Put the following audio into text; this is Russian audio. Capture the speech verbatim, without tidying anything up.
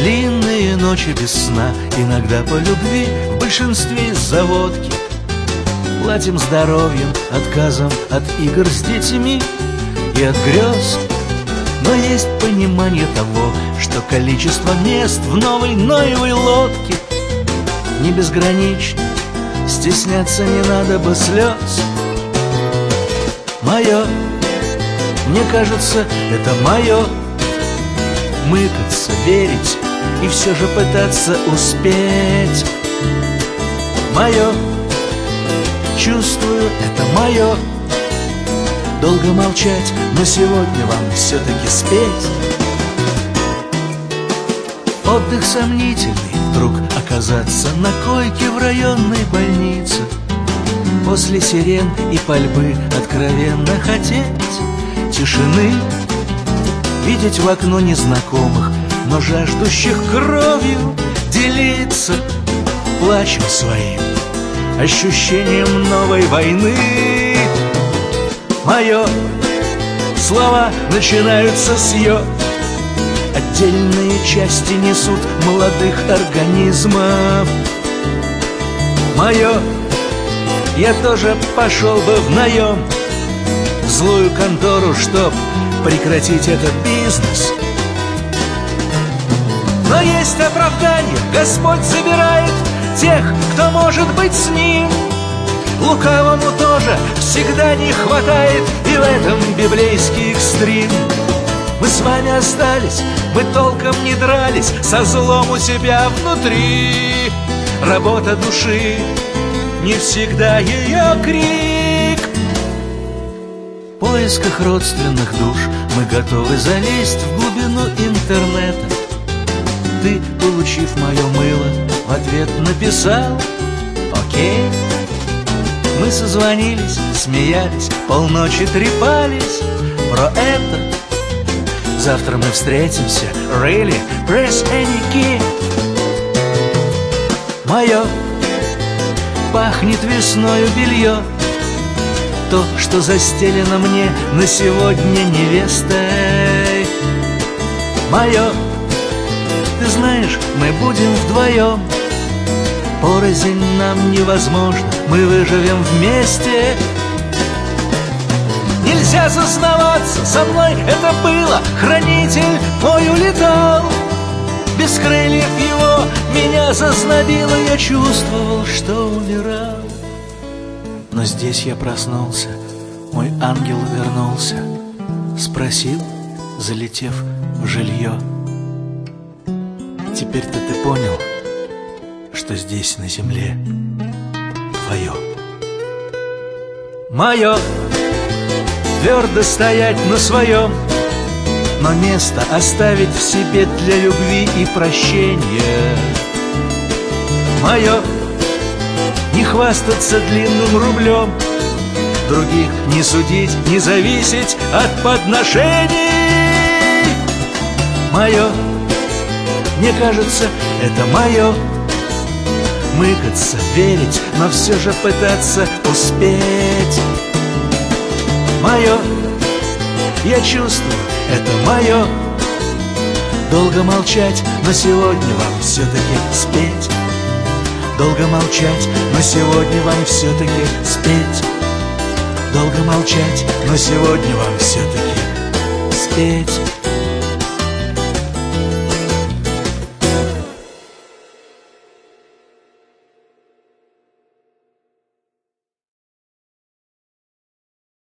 длинные ночи без сна, иногда по любви, в большинстве из-за водки. Платим здоровьем, отказом от игр с детьми и от грез. Но есть понимание того, что количество мест в новой Ноевой лодке не безгранично, стесняться не надо бы слез. Мое, мне кажется, это мое, мыкаться, верить и все же пытаться успеть. Мое, чувствую, это мое, долго молчать, но сегодня вам все-таки спеть. Отдых сомнительный, вдруг оказаться на койке в районной больнице. После сирен и пальбы откровенно хотеть тишины, видеть в окно незнакомых, но жаждущих кровью делиться плачем своим, ощущением новой войны. Мое, слова начинаются с «ё», отдельные части несут молодых организмов. Мое, я тоже пошел бы в наем, в злую контору, чтоб прекратить этот бизнес. Но есть оправдание, Господь забирает тех, кто может быть с Ним. Лукавому тоже всегда не хватает, и в этом библейский экстрим. Мы с вами остались, мы толком не дрались, со злом у себя внутри. Работа души, не всегда ее крик. В поисках родственных душ мы готовы залезть в глубину интернета. Ты, получив мое мыло, в ответ написал «Окей». Мы созвонились, смеялись, полночи трепались про это. Завтра мы встретимся, really, press any key. Мое, пахнет весною белье, то, что застелено мне на сегодня невестой. Мое, ты знаешь, мы будем вдвоем, порознь нам невозможно, мы выживем вместе. Нельзя зазнаваться, со мной это было, хранитель мой улетал. Без крыльев его меня зазнобило, я чувствовал, что умирал. Но здесь я проснулся, мой ангел вернулся, спросил, залетев в жилье: теперь-то ты понял, что здесь на земле твое. Мое, твердо стоять на своем, но место оставить в себе для любви и прощения. Мое, не хвастаться длинным рублем, других не судить, не зависеть от подношений. Мое, мне кажется, это мое, мыкаться, верить, но все же пытаться успеть. Мое, я чувствую, это мое, долго молчать, но сегодня вам все-таки спеть. Долго молчать, но сегодня вам все-таки спеть. Долго молчать, но сегодня вам все-таки спеть.